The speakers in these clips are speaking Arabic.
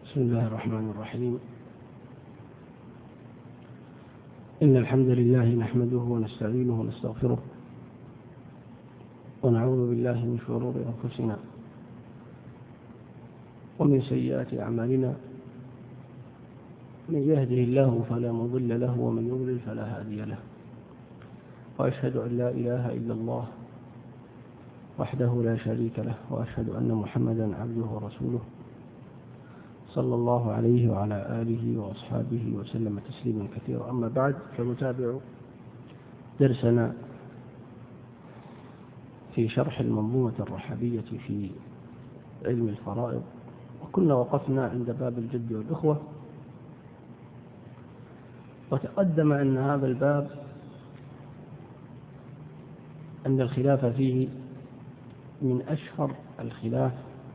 بسم الله الرحمن الرحيم. إن الحمد لله نحمده ونستعينه ونستغفره ونعوذ بالله من شرور أنفسنا ومن سيئات أعمالنا، من يهده الله فلا مضل له ومن يضلل فلا هادي له، وأشهد أن لا إله إلا الله وحده لا شريك له، وأشهد أن محمدا عبده ورسوله صلى الله عليه وعلى آله وأصحابه وسلم تسليما كثيرا. أما بعد، فنتابع درسنا في شرح المنظومة الرحبية في علم الفرائض، وكنا وقفنا عند باب الجد والإخوة، وتقدم أن هذا الباب أن الخلاف فيه من أشهر الخلاف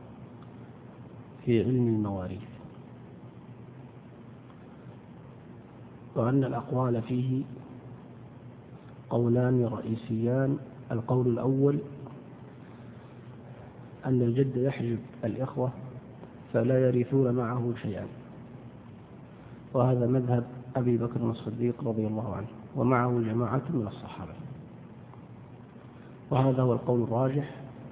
في علم المواريث، وأن الأقوال فيه قولان رئيسيان. القول الأول أن الجد يحجب الإخوة فلا يرثون معه شيئا، وهذا مذهب أبي بكر الصديق رضي الله عنه، ومعه جماعة من الصحابة، وهذا هو القول الراجح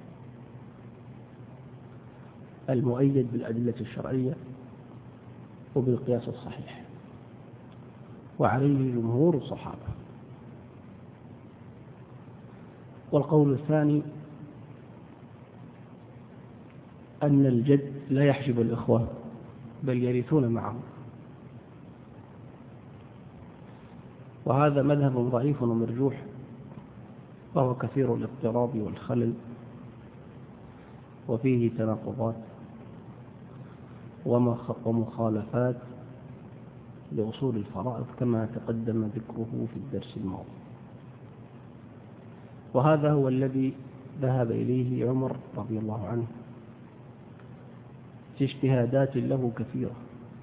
المؤيد بالأدلة الشرعية وبالقياس الصحيح، وعليه جمهور الصحابة. والقول الثاني أن الجد لا يحجب الإخوة بل يرثون معه، وهذا مذهب ضعيف ومرجوح، وهو كثير الاضطراب والخلل، وفيه تناقضات ومخالفات لأصول الفرائض كما تقدم ذكره في الدرس الماضي. وهذا هو الذي ذهب إليه عمر رضي الله عنه في اجتهادات له كثيرة،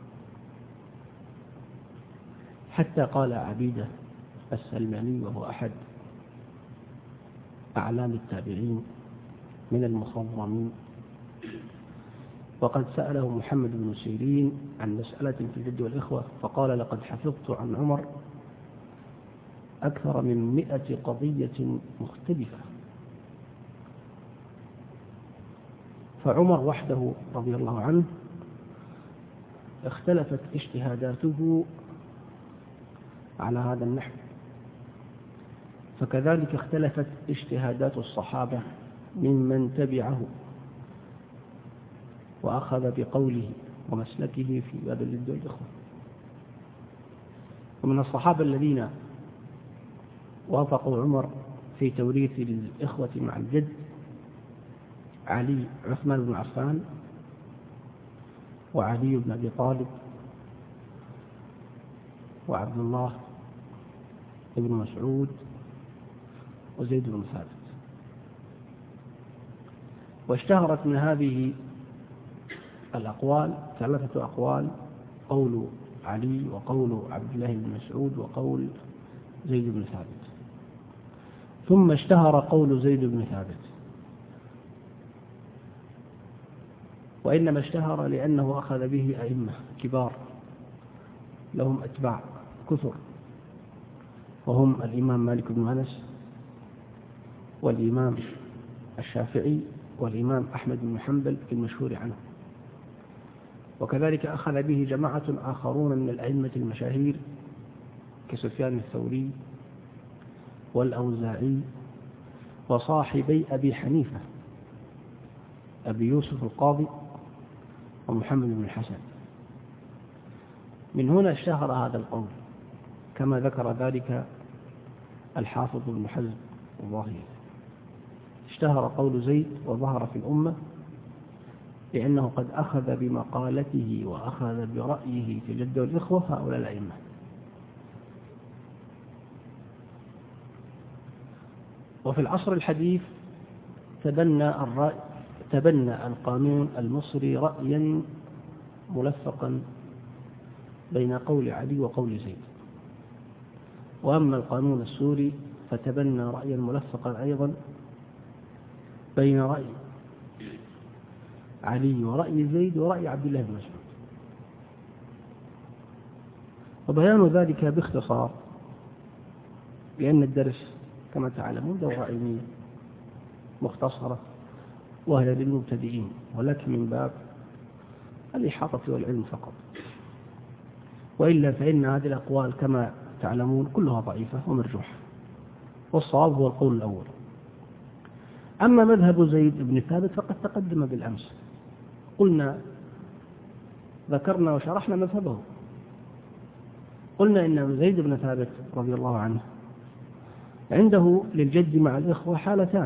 حتى قال عبيدة السلماني، وهو أحد أعلام التابعين من المخضرمين، وقد سأله محمد بن سيرين عن مسألة في الجد والإخوة، فقال: لقد حفظت عن عمر أكثر من 100 قضية مختلفة. فعمر وحده رضي الله عنه اختلفت اجتهاداته على هذا النحو، فكذلك اختلفت اجتهادات الصحابة ممن تبعه وأخذ بقوله ومسلكه في باب الجد والإخوة. ومن الصحابة الذين وافقوا عمر في توريث الإخوة مع الجد عثمان بن عفان، وعلي بن أبي طالب، وعبد الله بن مسعود، وزيد بن ثابت. واشتهرت من هذه الأقوال 3 أقوال: قول علي، وقول عبد الله بن مسعود، وقول زيد بن ثابت. ثم اشتهر قول زيد بن ثابت، وإنما اشتهر لأنه أخذ به أئمة كبار لهم أتباع كثر، وهم الإمام مالك بن أنس، والإمام الشافعي، والإمام أحمد بن حنبل في المشهور عنه. وكذلك أخذ به جماعة آخرون من الأئمة المشاهير كسفيان الثوري والأوزاعي وصاحبي أبي حنيفة، أبي يوسف القاضي ومحمد بن الحسن. من هنا اشتهر هذا القول، كما ذكر ذلك الحافظ بن حزم الظاهري. اشتهر قول زيد وظهر في الأمة لأنه قد أخذ بمقالته وأخذ برأيه في الجد والإخوة هؤلاء الأئمة. وفي العصر الحديث تبنى القانون المصري رأيا ملفقا بين قول علي وقول زيد، وأما القانون السوري فتبنى رأيا ملفقا أيضا بين رأي علي ورأي زيد ورأي عبد الله بن مسعود. وبيان ذلك باختصار، لأن الدرس كما تعلمون دورة علمية مختصرة وهي للمبتدئين، ولكن من باب الإحاطة والعلم فقط، وإلا فإن هذه الأقوال كما تعلمون كلها ضعيفة ومرجوحة، والصواب هو القول الأول. أما مذهب زيد بن ثابت فقد تقدم بالأمس، ذكرنا وشرحنا مذهبه. قلنا إن زيد بن ثابت رضي الله عنه عنده للجد مع الإخوة حالتان.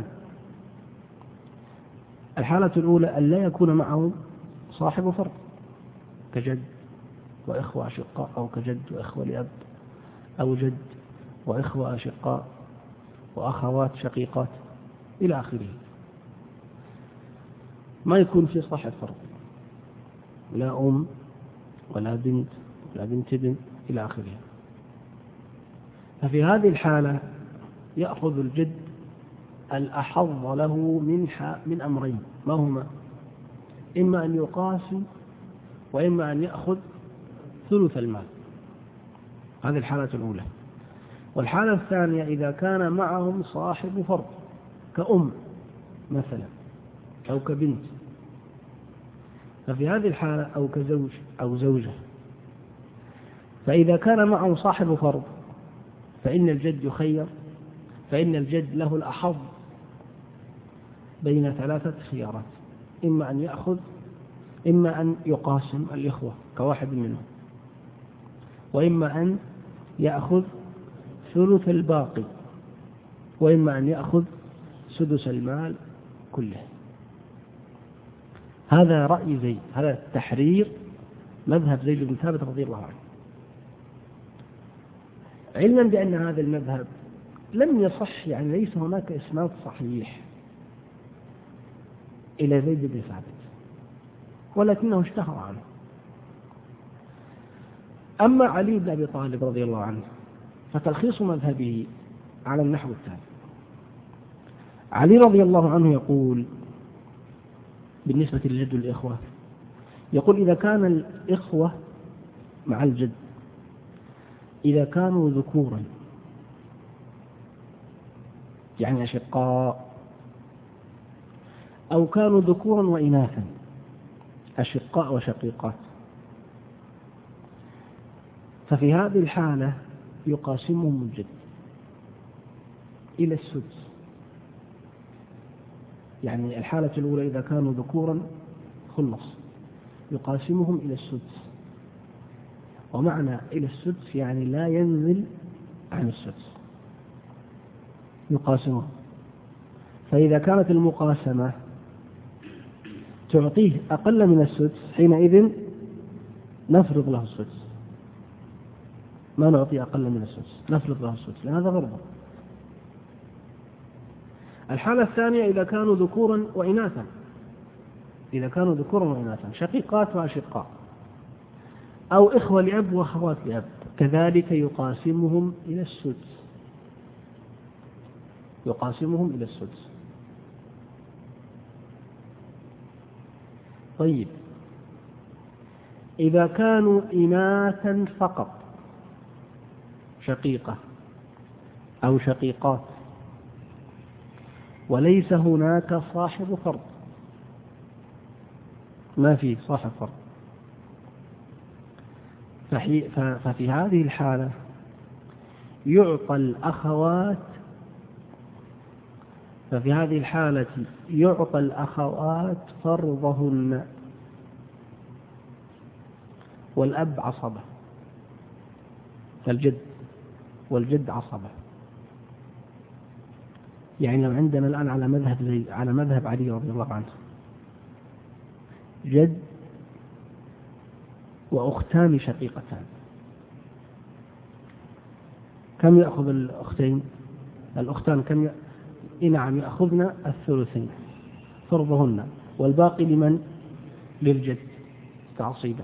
الحالة الأولى أن لا يكون معه صاحب فرض كجد وإخوة أشقاء، أو كجد وإخوة لأب، أو جد وإخوة أشقاء وأخوات شقيقات إلى آخره. ما يكون في صاحب فرض، لا أم ولا بنت ولا بنت ابن إلى آخره. ففي هذه الحالة يأخذ الجد الأحظ له من أمرين، ما هما؟ إما أن يقاسم، وإما أن يأخذ ثلث المال. هذه الحالة الأولى. والحالة الثانية إذا كان معهم صاحب فرض كأم مثلا أو كبنت، ففي هذه الحالة أو كزوج أو زوجة، فإذا كان معهم صاحب فرض فإن الجد يخير، فإن الجد له الأحظ بين ثلاثة خيارات: إما أن يأخذ، إما أن يقاسم الإخوة كواحد منهم، وإما أن يأخذ ثلث الباقي، وإما أن يأخذ سدس المال كله. هذا رأي زيد، هذا تحرير مذهب زيد بن ثابت رضي الله عنه. علما بأن هذا المذهب لم يصح، يعني ليس هناك إسناد صحيح إلى زيد بن ثابت، ولكنه اشتهر عنه. أما علي بن أبي طالب رضي الله عنه فتلخيص مذهبه على النحو التالي: علي رضي الله عنه يقول بالنسبة للجد والإخوة، يقول إذا كان الإخوة مع الجد إذا كانوا ذكورا، يعني أشقاء، أو كانوا ذكورا وإناثا، أشقاء وشقيقات، ففي هذه الحالة يقاسمهم الجد إلى السدس. يعني الحالة الأولى إذا كانوا ذكورا خلص، يقاسمهم إلى السدس، ومعنى إلى السدس يعني لا ينزل عن السدس، يقاسمهم. فإذا كانت المقاسمة تعطيه أقل من السدس حينئذ نفرض له السدس، ما نعطي أقل من السدس، نفرض له السدس، لأن هذا غرضه. الحالة الثانية إذا كانوا ذكورا وإناثا، إذا كانوا ذكورا وإناثا، شقيقات وأشقاء، أو إخوة لأب وأخوات لأب، كذلك يقاسمهم إلى السدس، يقاسمهم إلى السدس. طيب، إذا كانوا إناثا فقط، شقيقة أو شقيقات، وليس هناك صاحب فرض، ما في صاحب فرض، ففي هذه الحالة يعطى الأخوات، ففي هذه الحالة يعطى الأخوات فرضهن، والأب عصبة، فالجد والجد عصبة. يعني لو عندنا الآن على مذهب علي رضي الله عنه جد وأختان شقيقتان، كم يأخذ الأختين؟ الأختان كم نعم يأخذن الثلثين فرضهن، والباقي لمن؟ للجد تعصيبا.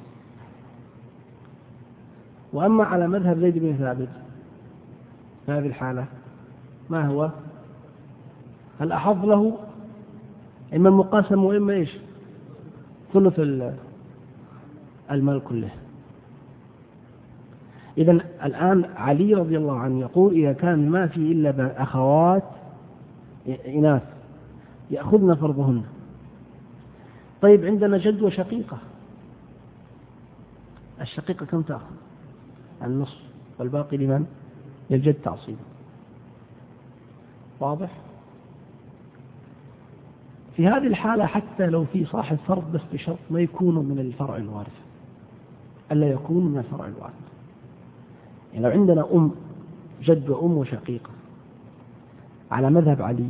وأما على مذهب زيد بن ثابت في هذه الحالة ما هو؟ الأحظ له إما المقاسم وإما إيش؟ ثلث المال كله. إذن الآن علي رضي الله عنه يقول إذا كان ما في إلا أخوات إناث يأخذن فرضهن. طيب عندنا جد وشقيقة، الشقيقة كم تأخذ؟ النصف، والباقي لمن؟ للجد تعصيبا. واضح؟ في هذه الحالة حتى لو في صاحب فرض بس بشرط ما يكونوا من الفرع الوارث، ألا يكونوا من الفرع الوارث. يعني لو عندنا جد وأم وشقيقة على مذهب علي،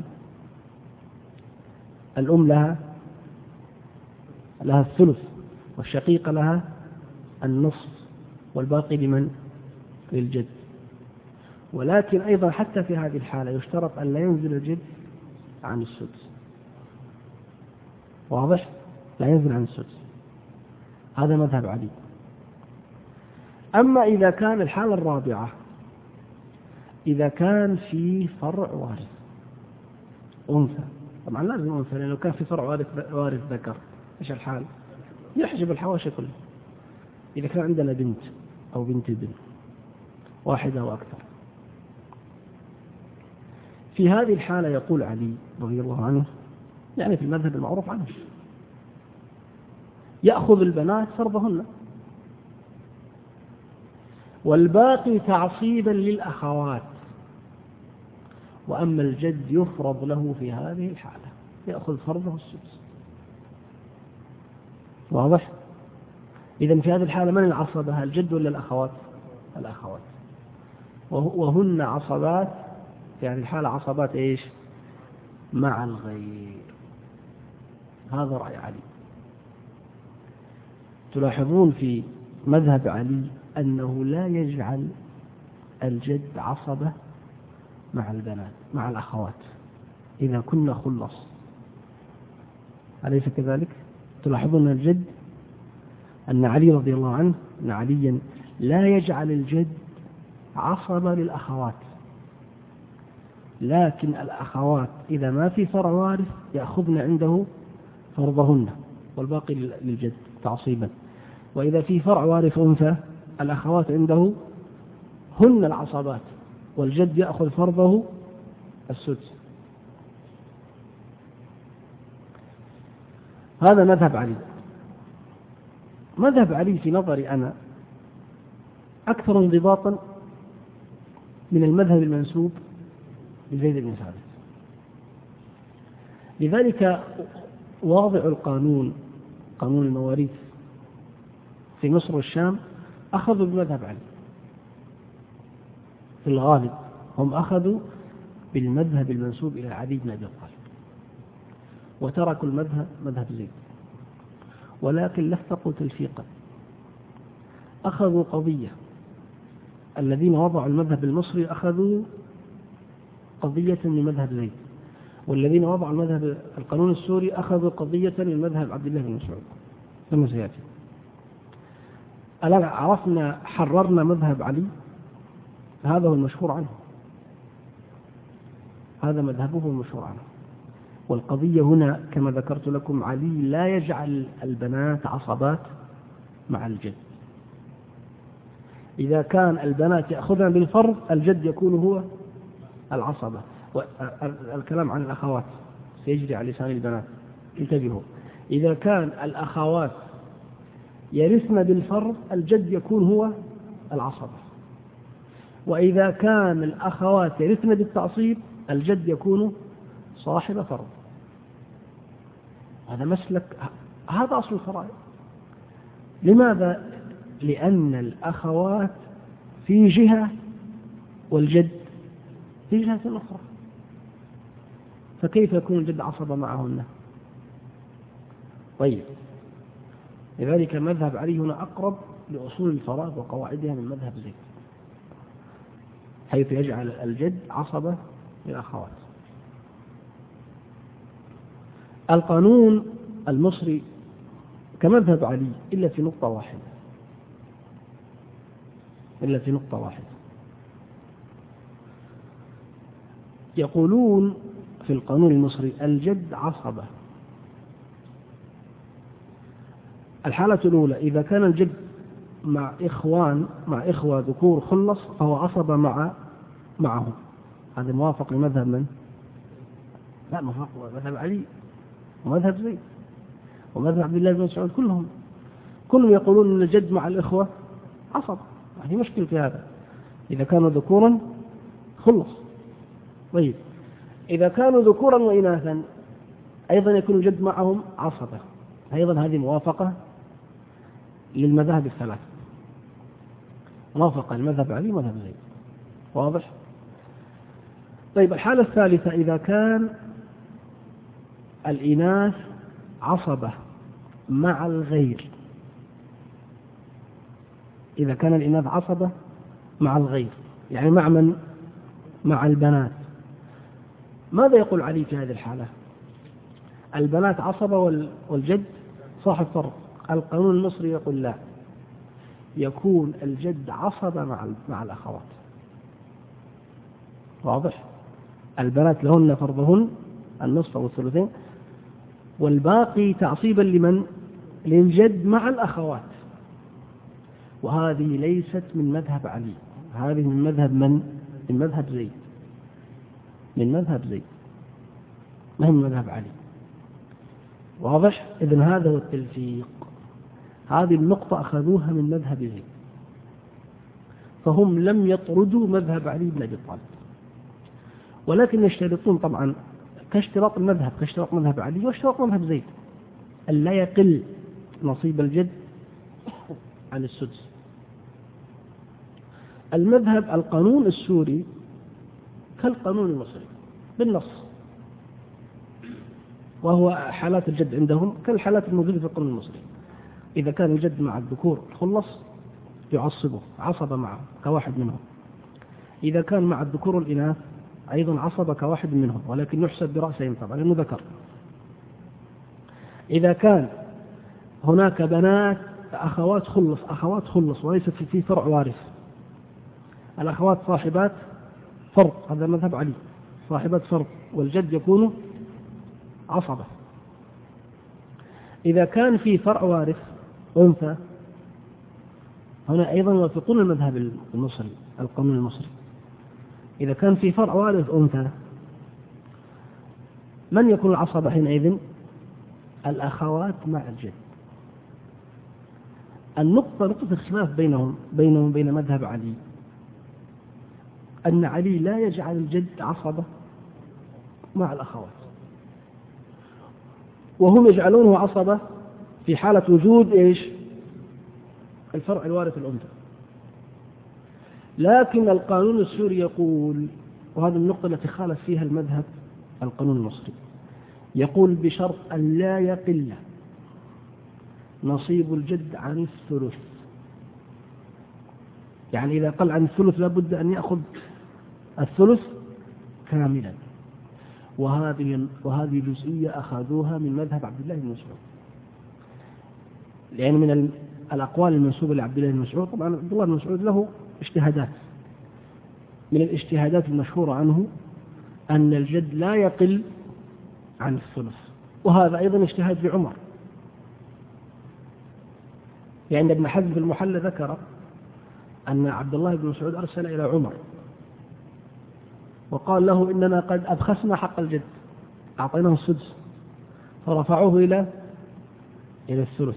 الأم لها الثلث، والشقيقة لها النصف، والباقي لمن؟ للجد. ولكن أيضا حتى في هذه الحالة يشترط أن لا ينزل الجد عن السدس. واضح؟ لا ينزل عن السدس. هذا مذهب علي. أما إذا كان الحالة الرابعة، إذا كان في فرع وارث أنثى، طبعا لازم أنثى، لأنه كان في فرع وارث ذكر، إيش الحال؟ يحجب الحواشي كله. إذا كان عندنا بنت أو بنت ابن، واحدة وأكثر، في هذه الحالة يقول علي رضي الله عنه، يعني في المذهب المعروف عنه، يأخذ البنات فرضهن، والباقي تعصيبا للأخوات. وأما الجد يفرض له في هذه الحالة، يأخذ فرضه السدس. واضح؟ إذن في هذه الحالة من العصبة؟ الجد ولا الأخوات؟ الأخوات. وهن عصبات في هذه الحالة، عصبات إيش؟ مع الغير. هذا رأي علي. تلاحظون في مذهب علي أنه لا يجعل الجد عصبة مع البنات، مع الأخوات، إذا كنا خلص. أليس كذلك؟ تلاحظون الجد أن علي رضي الله عنه، أن عليا لا يجعل الجد عصبة للأخوات، لكن الأخوات إذا ما في فرع وارث يأخذن عنده فرضهن، والباقي للجد تعصيبا. وإذا في فرع وارث أنثى، الأخوات عنده هن العصبات، والجد يأخذ فرضه السدس. هذا مذهب علي. مذهب علي في نظري أنا أكثر انضباطا من المذهب المنسوب لزيد بن ثابت. لذلك واضع القانون، قانون المواريث في مصر والشام، أخذوا بمذهب علي. في الغالب هم أخذوا بالمذهب المنسوب إلى علي بن أبي طالب، وتركوا مذهب زيد. ولكن لفقوا تلفيقا، أخذوا قضية. الذين وضعوا المذهب المصري أخذوا قضية من مذهب زيد، والذين وضعوا المذهب القانون السوري أخذوا قضية من مذهب عبد الله بن مسعود كما سيأتي. الآن عرفنا، حررنا مذهب علي، هذا هو المشهور عنه، هذا مذهبه المشهور عنه. والقضية هنا كما ذكرت لكم، علي لا يجعل البنات عصبات مع الجد. إذا كان البنات يأخذن بالفرض، الجد يكون هو العصبة. والكلام عن الأخوات سيجري على لسان البنات، انتبهوا. إذا كان الأخوات يرثن بالفرض، الجد يكون هو العصبة. وإذا كان الأخوات يرثن بالتعصيب، الجد يكون صاحب فرض. هذا مسلك، هذا أصل الفرائض. لماذا؟ لأن الأخوات في جهة والجد في جهة أخرى، فكيف يكون الجد عصبة معهن؟ طيب، لذلك مذهب علي هنا أقرب لأصول الفرائض وقواعدها من مذهب زيد، حيث يجعل الجد عصبة للأخوات. القانون المصري كمذهب علي إلا في نقطة واحدة، يقولون في القانون المصري الجد عصبة. الحالة الأولى إذا كان الجد مع إخوة ذكور خلص فهو عصبة معهم. هذا موافق لمذهب من؟ لا، موافق مذهب علي ومذهب زيد ومذهب عبد الله بن مسعود، كلهم يقولون أن الجد مع الإخوة عصبة. ما هي مشكلة في هذا إذا كانوا ذكورا خلص. طيب إذا كانوا ذكورا وإناثا أيضا يكون الجد معهم عصبة، أيضا هذه موافقة للمذاهب الثلاث، موافقة للمذهب علي ومذهب زيد. واضح؟ طيب الحالة الثالثة إذا كان الإناث عصبة مع الغير، إذا كان الإناث عصبة مع الغير يعني مع من؟ مع البنات. ماذا يقول علي في هذه الحالة؟ البنات عصبة والجد صاحب فرض. القانون المصري يقول لا، يكون الجد عصبة مع الأخوات. واضح؟ البنات لهن فرضهن النصف أو الثلثين، والباقي تعصيبا لمن؟ للجد مع الأخوات. وهذه ليست من مذهب علي، هذه من مذهب من؟ من مذهب زيد، من مذهب زيد، ما هي من مذهب علي. واضح؟ إذن هذا هو التلفيق. هذه النقطة أخذوها من مذهب زيد، فهم لم يطردوا مذهب علي بن أبي طالب، ولكن يشترطون طبعا كاشتراط المذهب، كاشتراط مذهب علي واشتراط مذهب زيد، أن لا يقل نصيب الجد عن السدس. المذهب القانون السوري كالقانون المصري بالنص، وهو حالات الجد عندهم كالحالات الموجودة في القانون المصري. إذا كان الجد مع الذكور خلص يعصبه، عصب معه كواحد منهم. إذا كان مع الذكور والإناث أيضا عصب كواحد منهم، ولكن يحسب برأسهم طبعا لأنه ذكر. إذا كان هناك بنات أخوات خلص وليست في فرع وارث، الأخوات صاحبات فرض، هذا مذهب علي، صاحبات فرض، والجد يكون عصبة. إذا كان في فرع وارث أنثى، هنا أيضا يوافقون المذهب المصري، القانون المصري. إذا كان في فرع وارث أنثى، من يكون العصبة حينئذ؟ الأخوات مع الجد. نقطة الخلاف بينهم وبين مذهب علي أن علي لا يجعل الجد عصبة مع الأخوات، وهم يجعلونه عصبة في حالة وجود إيش؟ الفرع الوارث الأنثى. لكن القانون السوري يقول، وهذه النقطة التي خالف فيها المذهب القانون المصري، يقول بشرط أن لا يقل نصيب الجد عن الثلث. يعني إذا قل عن الثلث لابد أن يأخذ الثلث كاملا. وهذه جزئية أخذوها من مذهب عبد الله بن مسعود، لأن من الأقوال المنسوبة لعبد الله بن مسعود، طبعا عبد الله بن مسعود له اجتهادات، من الاجتهادات المشهورة عنه أن الجد لا يقل عن الثلث، وهذا أيضا اجتهاد لعمر. يعني ابن حزم في المحلى ذكر أن عبد الله بن مسعود أرسل إلى عمر وقال له إننا قد أبخسنا حق الجد، أعطيناه السدس، فرفعوه إلى الثلث.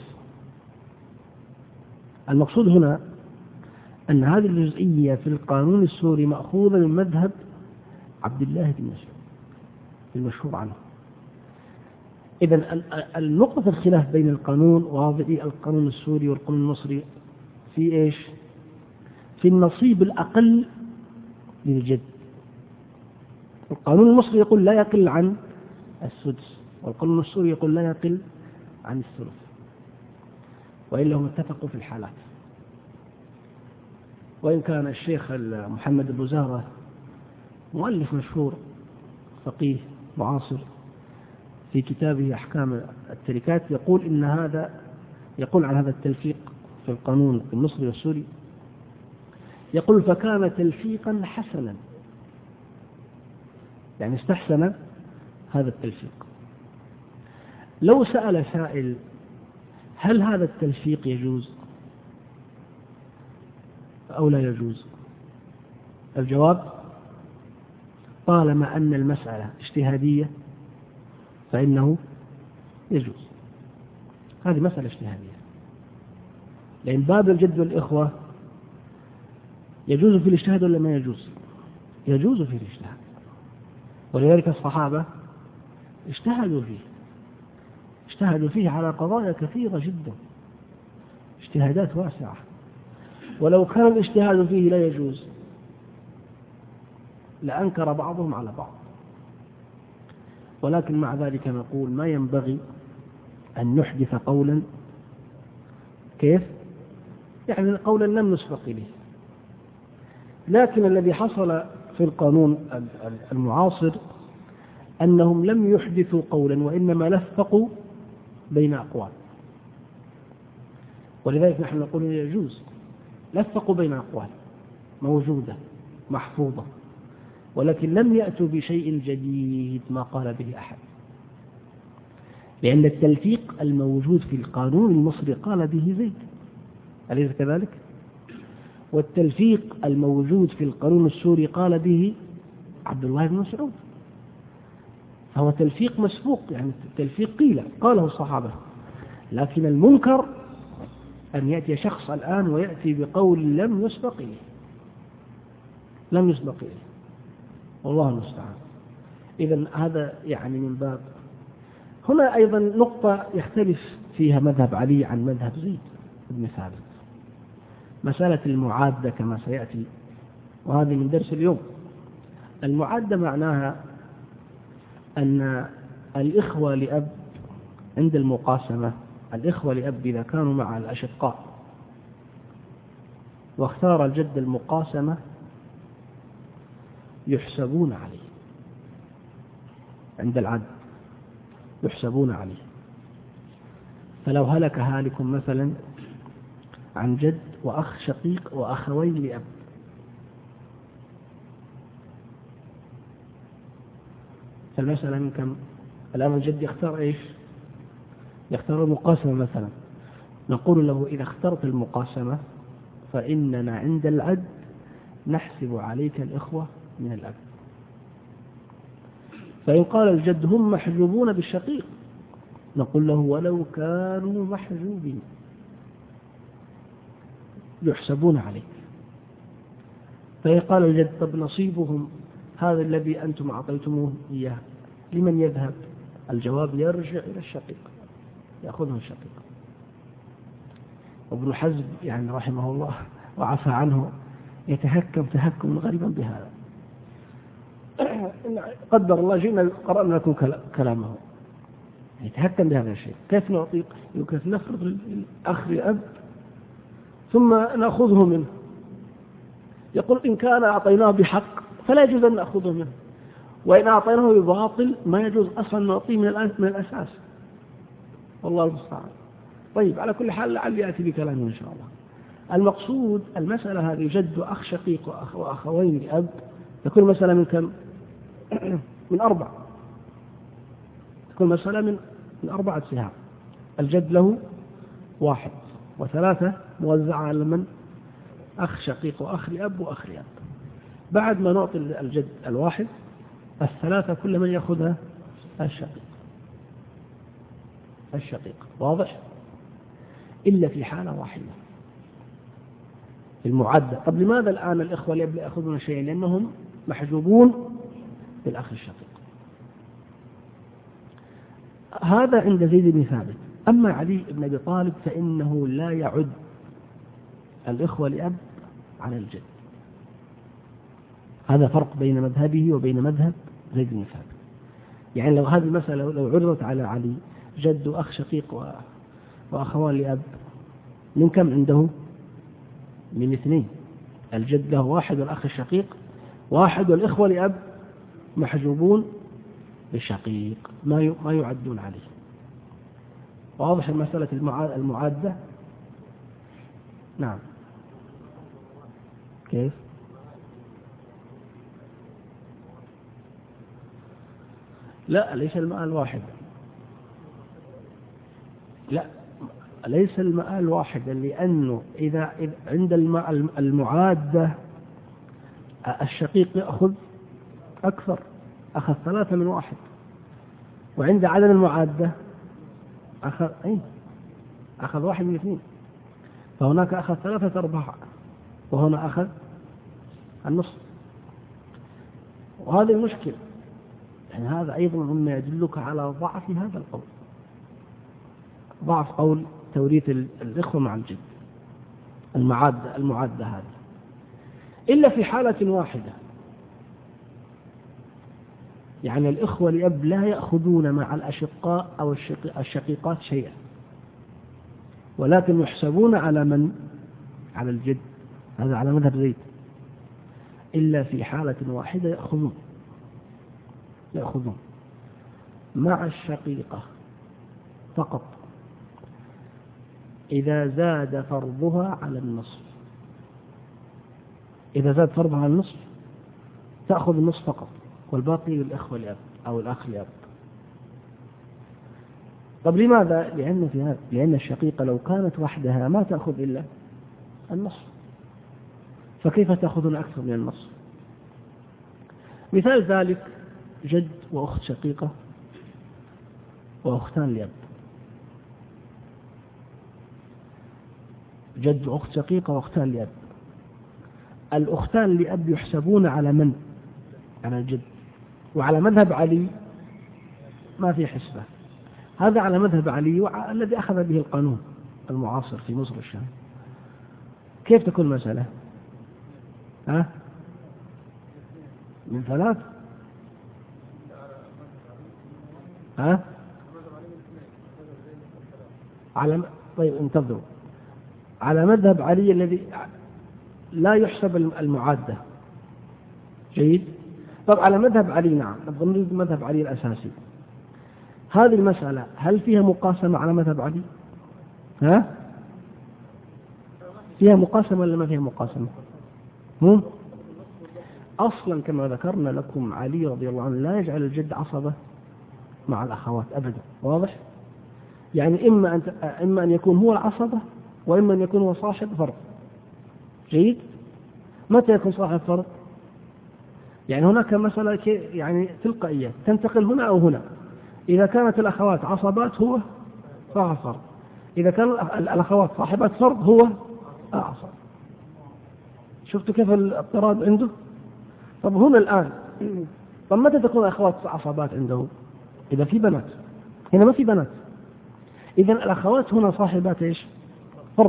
المقصود هنا أن هذه الجزئية في القانون السوري مأخوذة من مذهب عبد الله بن مسعود المشهور عنه. إذن النقطة الخلاف بين القانون ووضعي القانون السوري والقانون المصري في إيش؟ في النصيب الأقل للجد. القانون المصري يقول لا يقل عن السدس، والقانون السوري يقول لا يقل عن الثلث، وإلا هم اتفقوا في الحالات. وإن كان الشيخ محمد البزارة مؤلف مشهور فقيه معاصر في كتابه أحكام التركات يقول عن هذا التلفيق في القانون المصري والسوري، يقول فكان تلفيقا حسنا، يعني استحسن هذا التلفيق. لو سأل سائل هل هذا التلفيق يجوز؟ أو لا يجوز؟ الجواب: طالما أن المسألة اجتهادية فإنه يجوز. هذه مسألة اجتهادية، لأن باب الجد والإخوة يجوز في الاجتهاد ولا ما يجوز؟ يجوز في الاجتهاد، ولذلك الصحابة اجتهدوا فيه على قضايا كثيرة جدا، اجتهادات واسعة. ولو كان الاجتهاد فيه لا يجوز لأنكر بعضهم على بعض، ولكن مع ذلك نقول ما ينبغي أن نحدث قولا كيف؟ يعني قولا لم نسبق إليه. لكن الذي حصل في القانون المعاصر أنهم لم يحدثوا قولا وإنما لفقوا بين أقوال، ولذلك نحن نقول يجوز. لفقوا بين أقوال موجودة محفوظة، ولكن لم يأتوا بشيء جديد ما قال به أحد، لأن التلفيق الموجود في القانون المصري قال به زيد، أليس كذلك؟ والتلفيق الموجود في القانون السوري قال به عبد الله بن مسعود، فهو تلفيق مسبوق، يعني التلفيق قاله الصحابة. لكن المنكر أن يأتي شخص الآن ويأتي بقول لم يسبق إليه، والله المستعان. إذن هذا يعني من باب. هنا أيضا نقطة يختلف فيها مذهب علي عن مذهب زيد بن ثابت، مسألة المعادة كما سيأتي، وهذه من درس اليوم. المعادة معناها أن الإخوة لأب عند المقاسمة، الإخوة لأب إذا كانوا مع الأشقاء واختار الجد المقاسمة يحسبون عليه عند العد، يحسبون عليه. فلو هلك هالك مثلا عن جد وأخ شقيق وأخوين لأب، فالمسألة من كم؟ الآن الجد يختار إيش؟ يختار المقاسمة مثلا. نقول له إذا اخترت المقاسمة فإننا عند العد نحسب عليك الإخوة من الأب. فإن قال الجد هم محجوبون بالشقيق، نقول له ولو كانوا محجوبين يحسبون عليك. فإن قال الجد طب نصيبهم هذا الذي أنتم أعطيتموه إياه لمن يذهب؟ الجواب يرجع إلى الشقيق، يأخذه الشقيق. وابن حزم يعني رحمه الله وعفى عنه يتهكم تهكم غريبا بهذا. قدر الله جئنا قرأنا لكم كلامه، يتهكم بهذا الشيء. كيف نعطيك؟ كيف نفرض الأخ لأب ثم نأخذه منه؟ يقول إن كان أعطيناه بحق فلا يجوز أن نأخذه منه، وإن أعطيناه بباطل ما يجوز أصلا نعطيه من الأساس، والله المستعان. طيب على كل حال لعل يأتي بكلامه إن شاء الله. المقصود المسألة هذه جد وأخ شقيق وأخوين لأب، تكون مسألة من كم؟ من 4. تكون مسألة من 4 سهام. الجد له 1 و3 موزعة على من؟ أخ شقيق وأخ لأب وأخ لأب. بعد ما نعطي الجد 1 ال3 كل من يأخذها الشقيق. واضح؟ إلا في حالة واحدة المعدة. طب لماذا الآن الإخوة لأب لا يأخذون شيئا؟ لأنهم محجوبون بالأخ الشقيق. هذا عند زيد بن ثابت. أما علي بن أبي طالب فإنه لا يعد الإخوة لأب على الجد. هذا فرق بين مذهبه وبين مذهب زيد بن ثابت. يعني لو هذه المسألة لو عرضت على علي جد وأخ شقيق وأخوان لأب، من كم عنده؟ من 2. الجد له 1 والأخ الشقيق 1، والإخوة لأب محجوبون بالشقيق ما يعدون عليه. واضح المسألة المعادة؟ نعم. كيف؟ لا ليس المال واحد. لا ليس المآل واحدا، لأنه إذا عند المعادة الشقيق يأخذ أكثر، أخذ 3 من 1، وعند عدم المعادة أخذ 1 من 2، فهناك أخذ 3/4 وهنا أخذ النصف، وهذه المشكلة. يعني هذا أيضا مما يدلك على ضعف هذا القول، ضعف قول توريث الإخوة مع الجد، المعادة هذه، إلا في حالة واحدة. يعني الإخوة لأب لا يأخذون مع الأشقاء أو الشقيقات شيئا، ولكن يحسبون على من؟ على الجد، هذا على مذهب زيد. إلا في حالة واحدة يأخذون مع الشقيقة فقط إذا زاد فرضها على النصف. إذا زاد فرضها على النصف تأخذ النصف فقط، والباقي للإخوة لأب أو الأخ لأب. طب لماذا؟ لأن الشقيقة لو كانت وحدها ما تأخذ إلا النصف، فكيف تأخذون أكثر من النصف؟ مثال ذلك جد وأخت شقيقة وأختان لأب. جد وأخت شقيقة وأختان لأب. الأختان لأب يحسبون على من؟ على الجد، وعلى مذهب علي ما في حسبة. هذا على مذهب علي الذي أخذ به القانون المعاصر في مصر والشام. كيف تكون المسألة؟ من 3. طيب انتظروا. على مذهب علي الذي لا يحسب المعادة. جيد. طب على مذهب علي، نعم، نريد مذهب علي الأساسي. هذه المسألة هل فيها مقاسمة على مذهب علي؟ فيها مقاسمة ولا ما فيها مقاسمة؟ أصلا كما ذكرنا لكم علي رضي الله عنه لا يجعل الجد عصبة مع الأخوات أبدا. واضح؟ يعني إما أن يكون هو العصبة، وإما أن يكون هو صاحب فرض. جيد. متى يكون صاحب فرض؟ يعني هناك مسألة يعني تلقائية تنتقل هنا أو هنا. إذا كانت الأخوات عصبات هو صاحب فرض، إذا كان الأخوات صاحبات فرض هو أعصب. شفتوا كيف الاضطراب عنده؟ طب هنا الآن، طب متى تكون الأخوات عصبات عنده؟ إذا في بنات. هنا ما في بنات، إذن الأخوات هنا صاحبات إيش؟ فرض.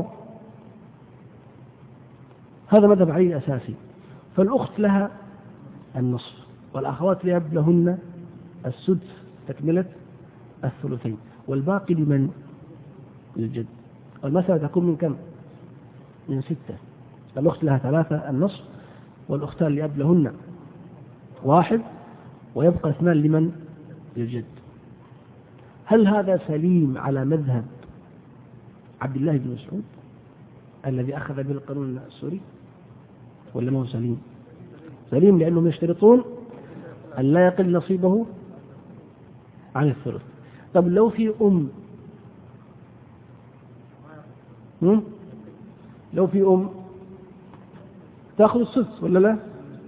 هذا مذهب علي الأساسي. فالأخت لها النصف، والأخوات لأب لهن السدس تكملة الثلثين، والباقي لمن؟ للجد. المسألة تكون من كم؟ من 6. الأخت لها 3 النصف، والأختان لأب لهن 1، ويبقى 2 لمن؟ للجد. هل هذا سليم على مذهب عبد الله بن مسعود الذي أخذ به القانون السوري، ولا ما هو سليم؟ سليم، لأنهم يشترطون أن لا يقل نصيبه عن الثلث. طب لو في لو في تأخذ السدس ولا لا؟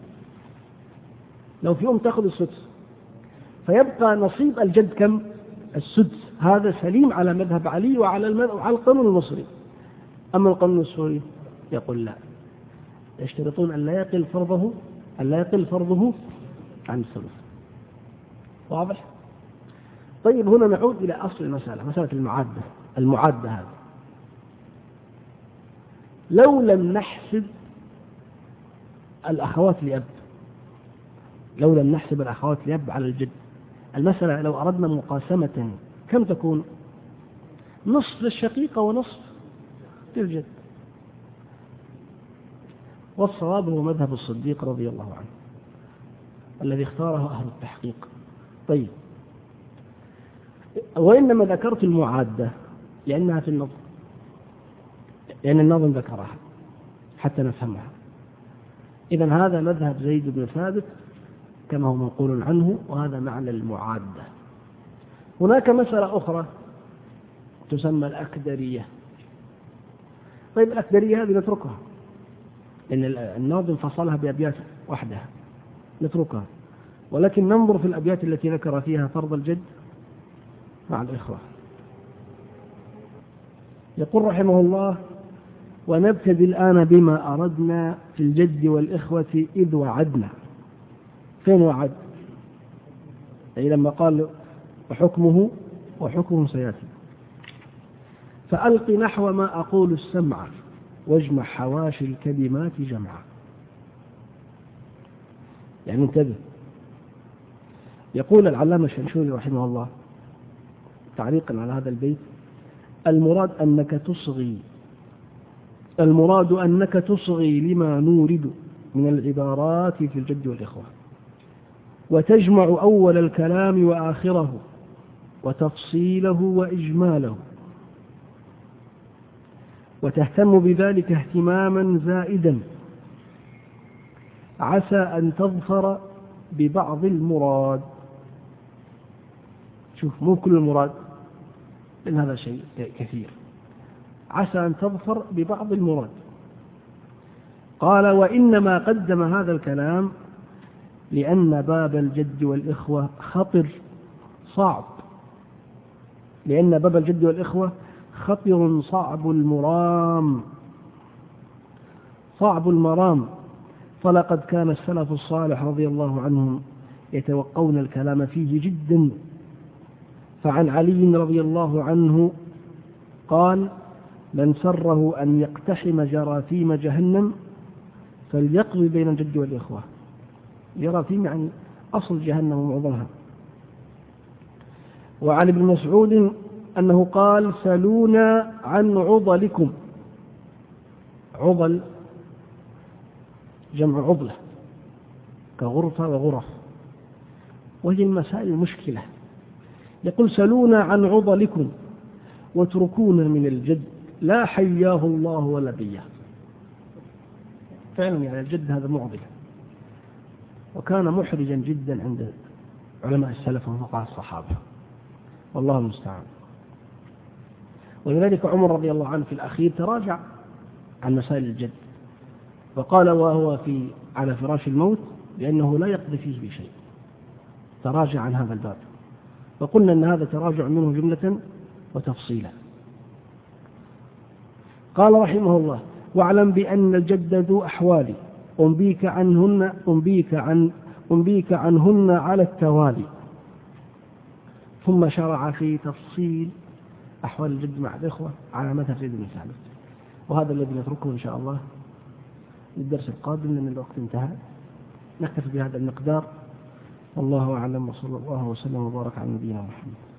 لو في تأخذ السدس، فيبقى نصيب الجد كم؟ السدس. هذا سليم على مذهب علي وعلى القانون المصري. أما القانون السوري يقول لا، يشترطون أن لا يقل فرضه عن الثلث. واضح؟ طيب هنا نعود إلى أصل المسألة، مسألة المعادة هذه. لو لم نحسب الأخوات لأب على الجد، المسألة لو أردنا مقاسمة كم تكون؟ نصف للشقيقة ونصف للجد. والصواب هو مذهب الصديق رضي الله عنه الذي اختاره أهل التحقيق. طيب، وإنما ذكرت المعادة لأنها في النظم، لأن النظم ذكرها حتى نفهمها. إذن هذا مذهب زيد بن ثابت كما هو منقول عنه، وهذا معنى المعادة. هناك مسألة أخرى تسمى الأكدرية. طيب الأكدرية هذه نتركها، لأن الناظم فصلها بأبيات وحدها، نتركها، ولكن ننظر في الأبيات التي ذكر فيها فرض الجد مع الإخوة. يقول رحمه الله: ونبتدي الآن بما أردنا في الجد والإخوة إذ وعدنا. فين وعد؟ أي لما قال وحكمه سيأتي. فألق نحو ما أقول السمع واجمع حواشي الكلمات جمعا. يعني انتبه. يقول العلامة الشنشوري رحمه الله تعليقا على هذا البيت: المراد أنك تصغي لما نورد من العبارات في الجد والإخوة، وتجمع أول الكلام وآخره وتفصيله وإجماله، وتهتم بذلك اهتماما زائدا، عسى أن تظفر ببعض المراد. شوف، مو كل المراد، لأن هذا شيء كثير. عسى أن تظفر ببعض المراد. قال: وإنما قدم هذا الكلام لأن باب الجد والإخوة خطر صعب، لأن باب الجد والإخوة خطر صعب المرام. فلقد كان السلف الصالح رضي الله عنهم يتوقون الكلام فيه جدا. فعن علي رضي الله عنه قال: من سره أن يقتحم جراثيم جهنم فليقضي بين الجد والإخوة. جراثيم يعني أصل جهنم ومعظمها. وعن ابن مسعود أنه قال: سلونا عن عضلكم. عضل جمع عضلة، كغرفة وغرف، وهي المسائل المشكلة. يقول: سلونا عن عضلكم واتركونا من الجد لا حياه الله ولا بياه. فعلا يعني الجد هذا معضلة، وكان محرجا جدا عند علماء السلف وفقهاء الصحابة، والله المستعان. ولذلك عمر رضي الله عنه في الأخير تراجع عن مسائل الجد، وقال وهو على فراش الموت لأنه لا يقضي فيه بشيء، تراجع عن هذا الباب. وقلنا أن هذا تراجع منه جملة وتفصيلا. قال رحمه الله: واعلم بأن الجد ذو أحوال أنبيك عنهن على التوالي. ثم شرع في تفصيل أحوال الجد مع الإخوة على مثل سيد المثال، وهذا الذي نتركه إن شاء الله للدرس القادم لأن الوقت انتهى. نكتفي بهذا المقدار، والله أعلم، وصلى الله وسلم وبارك على نبينا محمد.